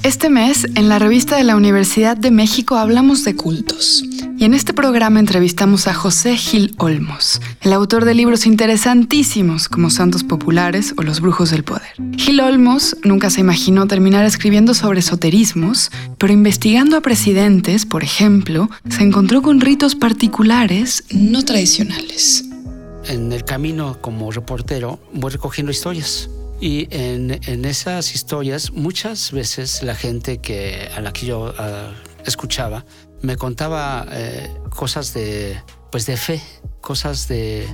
Este mes, en la revista de la Universidad de México hablamos de cultos. Y en este programa entrevistamos a José Gil Olmos, el autor de libros interesantísimos como Santos Populares o Los Brujos del Poder. Gil Olmos nunca se imaginó terminar escribiendo sobre esoterismos, pero investigando a presidentes, por ejemplo, se encontró con ritos particulares no tradicionales. En el camino como reportero voy recogiendo historias. Y en esas historias muchas veces la gente a la que yo escuchaba me contaba cosas de fe, cosas de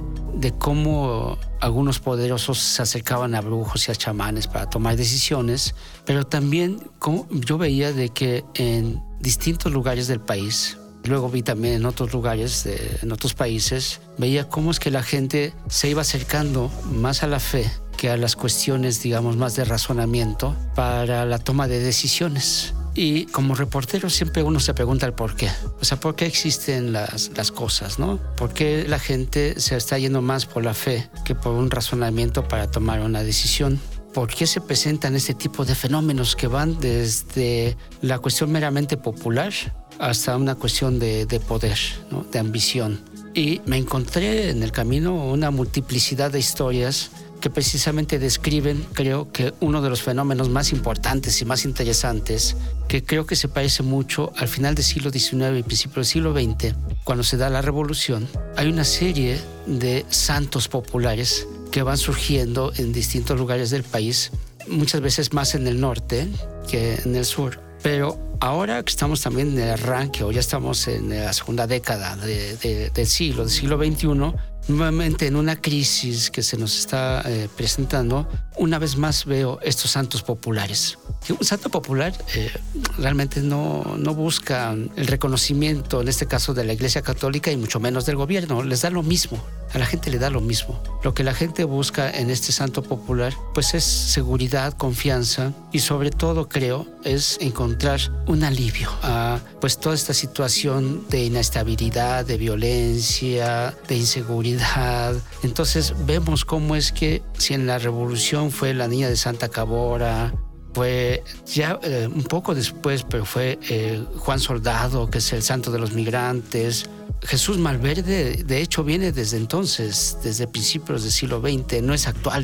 cómo algunos poderosos se acercaban a brujos y a chamanes para tomar decisiones, pero también como yo veía de que en distintos lugares del país, luego vi también en otros lugares, en otros países, veía cómo es que la gente se iba acercando más a la fe que a las cuestiones, digamos, más de razonamiento para la toma de decisiones. Y como reportero siempre uno se pregunta el por qué. O sea, ¿por qué existen las cosas, no? ¿Por qué la gente se está yendo más por la fe que por un razonamiento para tomar una decisión? ¿Por qué se presentan este tipo de fenómenos que van desde la cuestión meramente popular hasta una cuestión de poder, ¿no? De ambición? Y me encontré en el camino una multiplicidad de historias que precisamente describen, creo que uno de los fenómenos más importantes y más interesantes, que creo que se parece mucho al final del siglo XIX y principio del siglo XX, cuando se da la revolución. Hay una serie de santos populares que van surgiendo en distintos lugares del país, muchas veces más en el norte que en el sur. Pero ahora que estamos también en el arranque, o ya estamos en la segunda década del siglo XXI, nuevamente en una crisis que se nos está presentando, una vez más veo estos santos populares. Un santo popular realmente no busca el reconocimiento, en este caso de la Iglesia Católica y mucho menos del gobierno. Les da lo mismo, a la gente le da lo mismo. Lo que la gente busca en este santo popular pues es seguridad, confianza y sobre todo creo es encontrar un alivio a pues toda esta situación de inestabilidad, de violencia, de inseguridad. Entonces vemos cómo es que si en la revolución fue la niña de Santa Cabora, fue ya un poco después, pero fue Juan Soldado, que es el santo de los migrantes. Jesús Malverde, de hecho, viene desde entonces, desde principios del siglo XX, no es actual.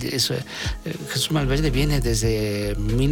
Jesús Malverde viene desde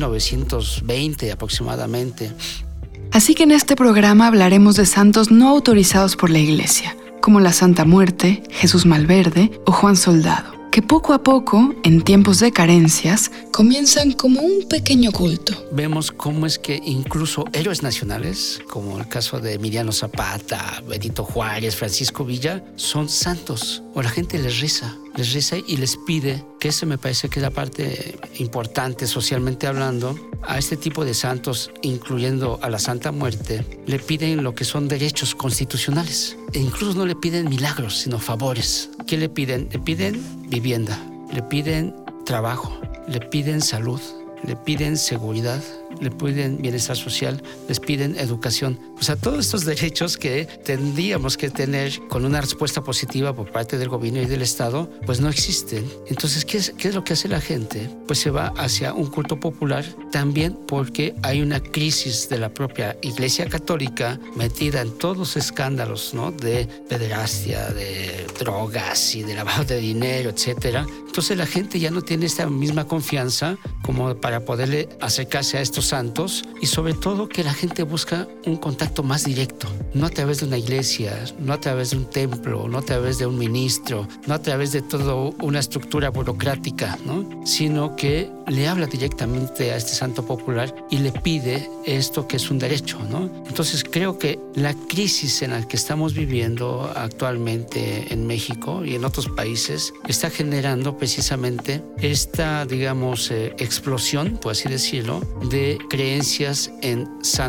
1920 aproximadamente. Así que en este programa hablaremos de santos no autorizados por la Iglesia, como la Santa Muerte, Jesús Malverde o Juan Soldado, que poco a poco, en tiempos de carencias, comienzan como un pequeño culto. Vemos cómo es que incluso héroes nacionales, como el caso de Emiliano Zapata, Benito Juárez, Francisco Villa, son santos. O la gente les reza y les pide, que eso me parece que es la parte importante socialmente hablando, a este tipo de santos, incluyendo a la Santa Muerte, le piden lo que son derechos constitucionales. E incluso no le piden milagros, sino favores. ¿Qué le piden? Le piden vivienda, le piden trabajo, le piden salud, le piden seguridad, le piden bienestar social, les piden educación. O sea, todos estos derechos que tendríamos que tener con una respuesta positiva por parte del gobierno y del Estado, pues no existen. Entonces, ¿qué es lo que hace la gente? Pues se va hacia un culto popular, también porque hay una crisis de la propia Iglesia Católica metida en todos los escándalos, ¿no? De pederastia, de drogas y de lavado de dinero, etcétera. Entonces la gente ya no tiene esta misma confianza como para poderle acercarse a estos santos, y sobre todo que la gente busca un contacto más directo, no a través de una iglesia, no a través de un templo, no a través de un ministro, no a través de toda una estructura burocrática, ¿no? Sino que le habla directamente a este santo popular y le pide esto que es un derecho, ¿no? Entonces creo que la crisis en la que estamos viviendo actualmente en México y en otros países está generando precisamente esta, digamos, explosión, por así decirlo, de creencias en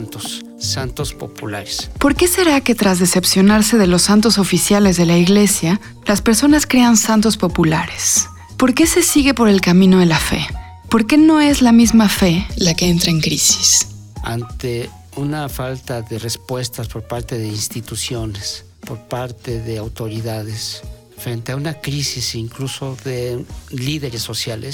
santos populares. ¿Por qué será que tras decepcionarse de los santos oficiales de la Iglesia, las personas crean santos populares? ¿Por qué se sigue por el camino de la fe? ¿Por qué no es la misma fe la que entra en crisis? Ante una falta de respuestas por parte de instituciones, por parte de autoridades, frente a una crisis incluso de líderes sociales,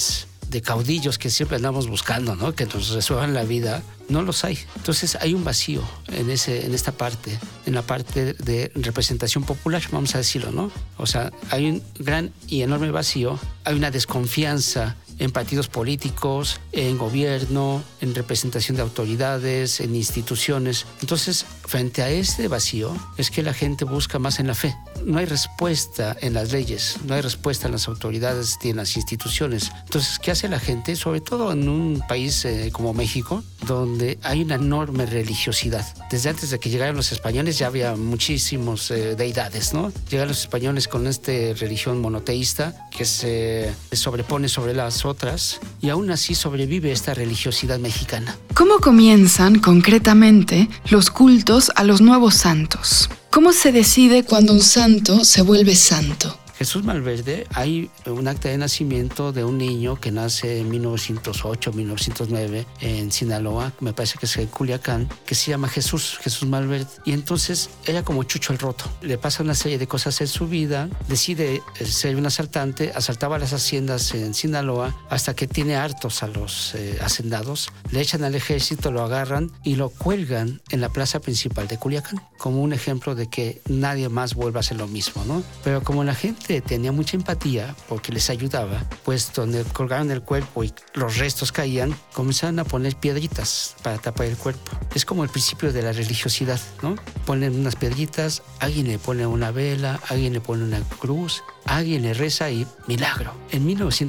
de caudillos que siempre andamos buscando, ¿no? Que nos resuelvan la vida, no los hay. Entonces hay un vacío en esta parte, en la parte de representación popular, vamos a decirlo, ¿no? O sea, hay un gran y enorme vacío, hay una desconfianza en partidos políticos, en gobierno, en representación de autoridades, en instituciones. Entonces, frente a este vacío, es que la gente busca más en la fe. No hay respuesta en las leyes, no hay respuesta en las autoridades ni en las instituciones. Entonces, ¿qué hace la gente? Sobre todo en un país como México, donde hay una enorme religiosidad. Desde antes de que llegaran los españoles ya había muchísimos deidades, ¿no? Llegan los españoles con esta religión monoteísta que se sobrepone sobre las otras, y aún así sobrevive esta religiosidad mexicana. ¿Cómo comienzan concretamente los cultos a los nuevos santos? ¿Cómo se decide cuando un santo se vuelve santo? Jesús Malverde, hay un acta de nacimiento de un niño que nace en 1908, 1909 en Sinaloa, me parece que es en Culiacán, que se llama Jesús Malverde. Y entonces era como Chucho el Roto. Le pasa una serie de cosas en su vida, decide ser un asaltante, asaltaba las haciendas en Sinaloa hasta que tiene hartos a los hacendados, le echan al ejército, lo agarran y lo cuelgan en la plaza principal de Culiacán, como un ejemplo de que nadie más vuelva a hacer lo mismo, ¿no? Pero como la gente tenía mucha empatía porque les ayudaba, pues donde colgaron el cuerpo y los restos caían, comenzaron a poner piedritas para tapar el cuerpo. Es como el principio de la religiosidad, ¿no? Ponen unas piedritas, alguien le pone una vela, alguien le pone una cruz, alguien le reza y milagro. En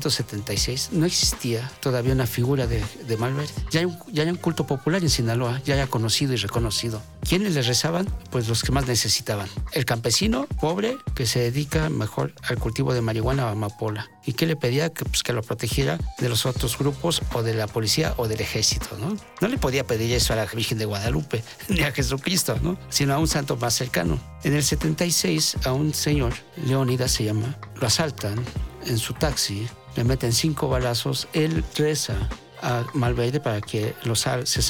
1976 no existía todavía una figura de Malverde. Ya hay un culto popular en Sinaloa, ya era conocido y reconocido. ¿Quiénes le rezaban? Pues los que más necesitaban. El campesino pobre que se dedica mejor al cultivo de marihuana o amapola. ¿Y qué le pedía? Que lo protegiera de los otros grupos o de la policía o del ejército, ¿no? No le podía pedir eso a la Virgen de Guadalupe ni a Jesucristo, ¿no? Sino a un santo más cercano. En el 76 a un señor, Leónidas se llama, lo asaltan en su taxi, le meten 5 balazos, él reza a Malverde para que se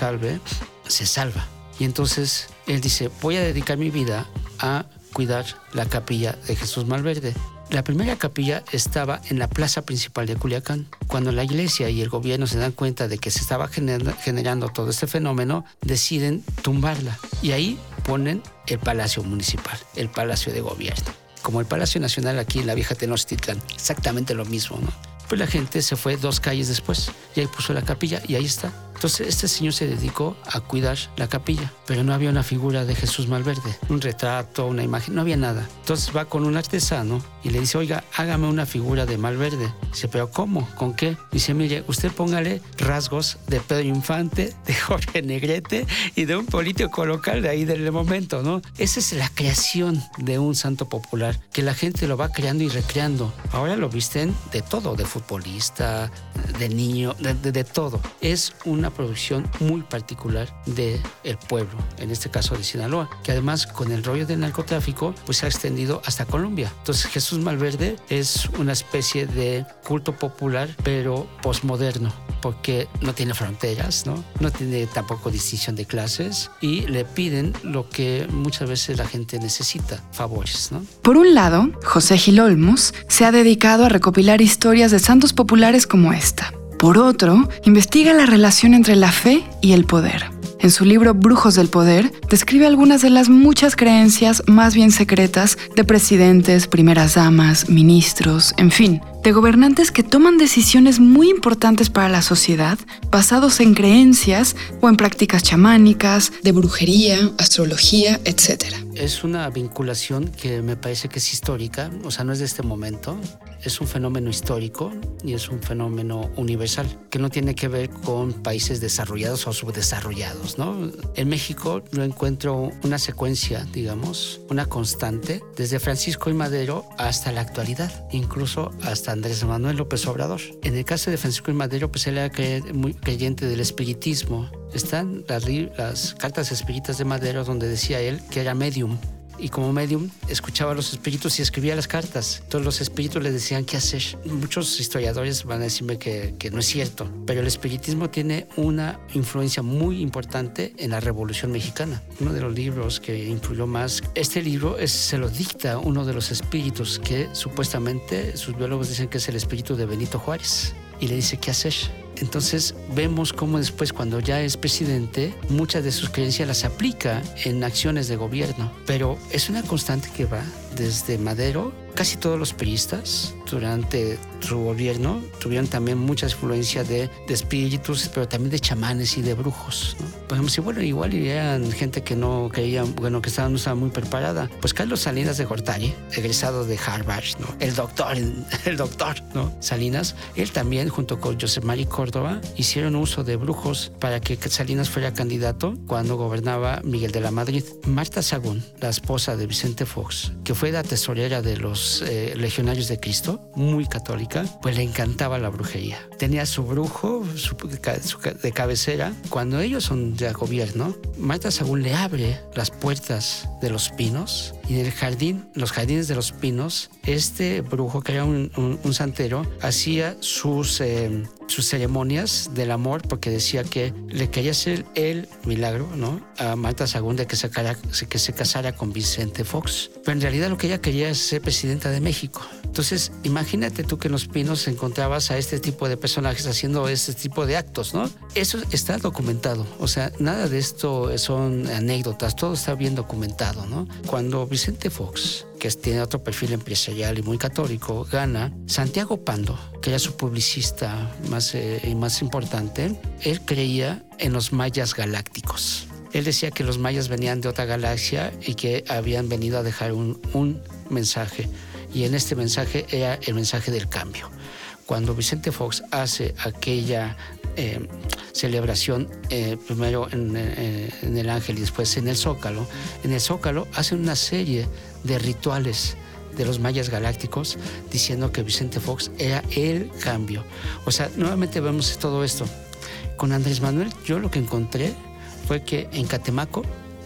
salva. Y entonces él dice, voy a dedicar mi vida a cuidar la capilla de Jesús Malverde. La primera capilla estaba en la plaza principal de Culiacán. Cuando la iglesia y el gobierno se dan cuenta de que se estaba generando todo este fenómeno, deciden tumbarla. Y ahí ponen el Palacio Municipal, el Palacio de Gobierno. Como el Palacio Nacional aquí en la vieja Tenochtitlán. Exactamente lo mismo, ¿no? Pues la gente se fue 2 calles después y ahí puso la capilla y ahí está. Entonces este señor se dedicó a cuidar la capilla, pero no había una figura de Jesús Malverde, un retrato, una imagen, no había nada. Entonces va con un artesano y le dice, oiga, hágame una figura de Malverde. Dice, ¿pero cómo? ¿Con qué? Dice, mire, usted póngale rasgos de Pedro Infante, de Jorge Negrete y de un político local de ahí del momento, ¿no? Esa es la creación de un santo popular, que la gente lo va creando y recreando. Ahora lo visten de todo, de futbolista, de niño, de todo. Es una producción muy particular del pueblo, en este caso de Sinaloa, que además con el rollo del narcotráfico pues se ha extendido hasta Colombia. Entonces Jesús Malverde es una especie de culto popular pero posmoderno, porque no tiene fronteras, no tiene tampoco distinción de clases y le piden lo que muchas veces la gente necesita, favores, ¿no? Por un lado, José Gil Olmos se ha dedicado a recopilar historias de santos populares como esta. Por otro, investiga la relación entre la fe y el poder. En su libro Brujos del Poder, describe algunas de las muchas creencias más bien secretas de presidentes, primeras damas, ministros, en fin, de gobernantes que toman decisiones muy importantes para la sociedad basados en creencias o en prácticas chamánicas, de brujería, astrología, etc. Es una vinculación que me parece que es histórica, o sea, no es de este momento. Es un fenómeno histórico y es un fenómeno universal que no tiene que ver con países desarrollados o subdesarrollados, ¿no? En México yo encuentro una secuencia, digamos, una constante desde Francisco I. Madero hasta la actualidad, incluso hasta Andrés Manuel López Obrador. En el caso de Francisco I. Madero, pues él era muy creyente del espiritismo. Están las cartas espíritas de Madero donde decía él que era medium. Y como medium escuchaba a los espíritus y escribía las cartas. Todos los espíritus le decían qué hacer. Muchos historiadores van a decirme que no es cierto, pero el espiritismo tiene una influencia muy importante en la Revolución Mexicana. Uno de los libros que influyó más, este libro se lo dicta uno de los espíritus que supuestamente sus biólogos dicen que es el espíritu de Benito Juárez. y le dice qué hacer. Entonces vemos cómo después, cuando ya es presidente, muchas de sus creencias las aplica en acciones de gobierno. Pero es una constante que va desde Madero. Casi todos los priistas durante su gobierno tuvieron también mucha influencia de espíritus, pero también de chamanes y de brujos, ¿no? Podemos decir, bueno, igual eran gente que no creían, bueno, que no estaba muy preparada. Pues Carlos Salinas de Gortari, egresado de Harvard, ¿no? El doctor, ¿no? Salinas, él también, junto con José María Córdoba, hicieron uso de brujos para que Salinas fuera candidato cuando gobernaba Miguel de la Madrid. Marta Sagún, la esposa de Vicente Fox, que fue la tesorera de los legionarios de Cristo, muy católica, pues le encantaba la brujería. Tenía su brujo de cabecera. Cuando ellos son de gobierno, Marta Sagún le abre las puertas de los pinos, y en el jardín, los jardines de los pinos, este brujo, que era un santero, hacía sus ceremonias del amor, porque decía que le quería hacer el milagro, ¿no?, a Marta Sagún de que se casara con Vicente Fox. Pero en realidad lo que ella quería es ser presidenta de México. Entonces, imagínate tú que en los pinos encontrabas a este tipo de personajes haciendo este tipo de actos, ¿no? Eso está documentado. O sea, nada de esto son anécdotas, todo está bien documentado, ¿no? Cuando Vicente Fox, que tiene otro perfil empresarial y muy católico, gana, Santiago Pando, que era su publicista más importante, él creía en los mayas galácticos. Él decía que los mayas venían de otra galaxia y que habían venido a dejar un mensaje. Y en este mensaje era el mensaje del cambio. Cuando Vicente Fox hace aquella celebración, primero en el Ángel y después en el Zócalo hacen una serie de rituales de los mayas galácticos diciendo que Vicente Fox era el cambio. O sea, nuevamente vemos todo esto. Con Andrés Manuel, yo lo que encontré fue que en Catemaco,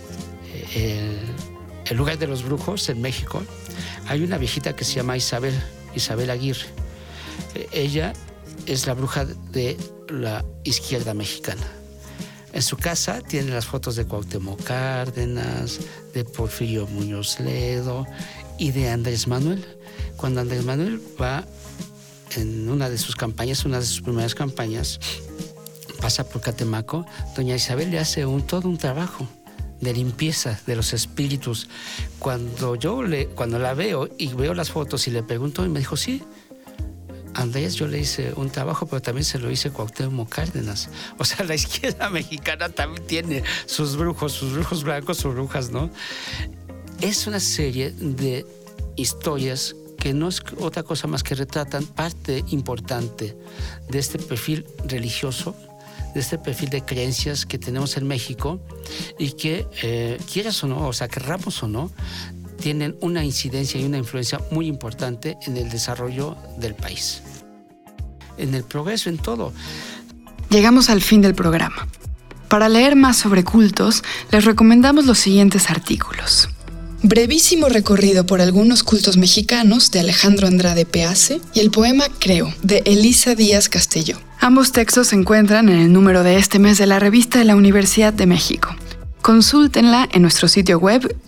el lugar de los brujos en México, hay una viejita que se llama Isabel Aguirre. Ella es la bruja de la izquierda mexicana. En su casa tiene las fotos de Cuauhtémoc Cárdenas, de Porfirio Muñoz Ledo y de Andrés Manuel. Cuando Andrés Manuel va en una de sus primeras campañas, pasa por Catemaco, doña Isabel le hace todo un trabajo de limpieza de los espíritus. Cuando la veo y veo las fotos y le pregunto, y me dijo, sí, Andrés, yo le hice un trabajo, pero también se lo hice Cuauhtémoc Cárdenas. O sea, la izquierda mexicana también tiene sus brujos blancos, sus brujas, ¿no? Es una serie de historias que no es otra cosa más que retratan parte importante de este perfil religioso, de este perfil de creencias que tenemos en México y que, quieras o no, o sea, querramos o no, tienen una incidencia y una influencia muy importante en el desarrollo del país, en el progreso, en todo. Llegamos al fin del programa. Para leer más sobre cultos, les recomendamos los siguientes artículos. Brevísimo recorrido por algunos cultos mexicanos de Alejandro Andrade Pease y el poema Creo de Elisa Díaz Castelló. Ambos textos se encuentran en el número de este mes de la revista de la Universidad de México. Consúltenla en nuestro sitio web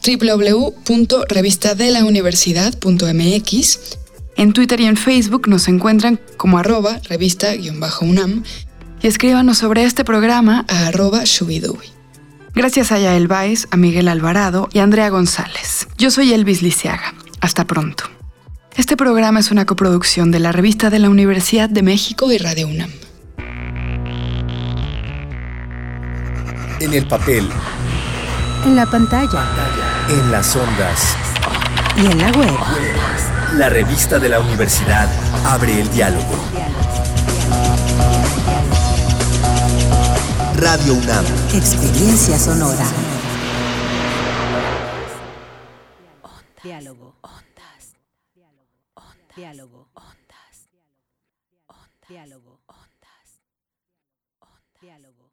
www.revistadelauniversidad.mx. En Twitter y en Facebook nos encuentran como @revista_UNAM y escríbanos sobre este programa a @shubidubi. Gracias a Yael Báez, a Miguel Alvarado y a Andrea González. Yo soy Elvis Liceaga. Hasta pronto. Este programa es una coproducción de la Revista de la Universidad de México y Radio UNAM. En el papel, en la pantalla, en las ondas y en la web. La Revista de la Universidad abre el diálogo. Radio UNAM. Experiencia sonora. Diálogo. Ondas. Diálogo. Ondas. Diálogo. Ondas. Diálogo.